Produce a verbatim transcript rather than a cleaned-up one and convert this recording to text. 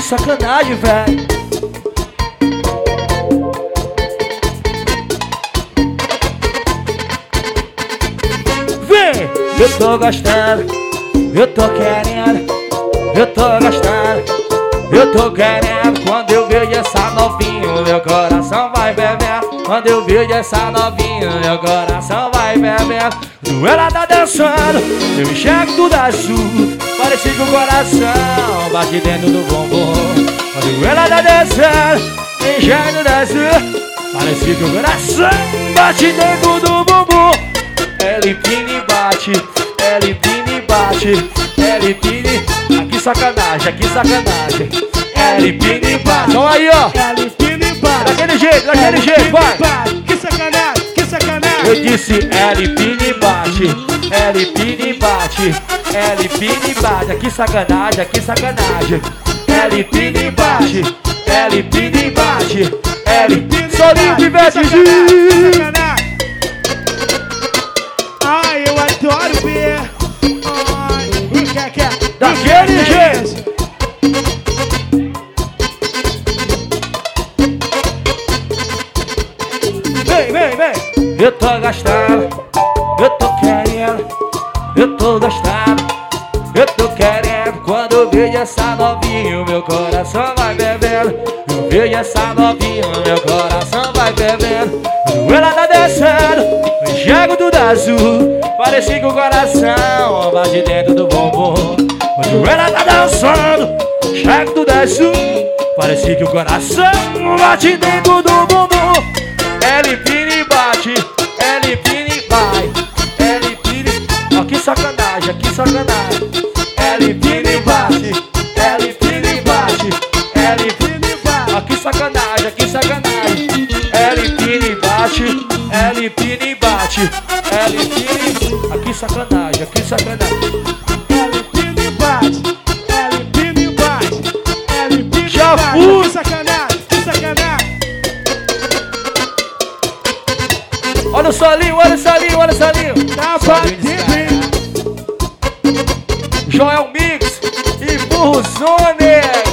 sacanagem, velho. Vem! Eu tô gostando, eu tô querendo, eu tô gostando, eu tô querendo. Quando eu vejo essa novinha, meu coração vai bebendo. Quando eu vejo essa novinha, meu coração vai bebendo. Quando ela tá dançando, eu enxergo tudo azul. Parece que o coração bate dentro do bumbum. Quando ela tá dançando, eu enxergo tudo azul. Parece que o coração bate dentro do bumbum. Ela empina e bate, ela empina e bate, ela empina e... Aqui sacanagem, aqui sacanagem. Ela empina e bate. Olha aí, ó. Ela empina e bate. Daquele jeito, daquele jeito, vai. Que sacanagem, que sacanagem. Eu disse ela empina e bate, ela empina e bate, ela empina e bate. Aqui sacanagem, aqui sacanagem. Ela empina e bate, ela empina e bate, ela empina e bate. Solinho, pivete, sacanagem. Ai, eu adoro ver. Ai, quer, quer. Daquele jeito. Vem, vem, vem. Eu tô gastando, eu tô querendo, eu tô gastando, eu tô querendo. Quando eu vejo essa novinha, o meu coração vai bebendo. Eu vejo essa novinha, o meu coração vai bebendo. Quando ela tá descendo, eu enxergo tudo azul. Parece que o coração bate dentro do bumbum. Quando ela tá dançando, enxergo tudo azul. Parece que o coração bate dentro do bumbum. Ela empina e bate, ela empina e vai, ela empina e... Ó, que sacanagem, que sacanagem. Ela empina e bate, ela empina e bate, ela empina e bate. Ó, que sacanagem, que sacanagem. Ela empina e bate, ela empina e bate, ela empina e... Ó, que sacanagem, que sacanagem. Ela empina e bate, ela empina e bate, ela empina e Já bate. fui. Que sacanagem, que sacanagem. Olha o solinho, olha o solinho, olha o solinho. Tá batendo. Joel Mix e Burro Zone.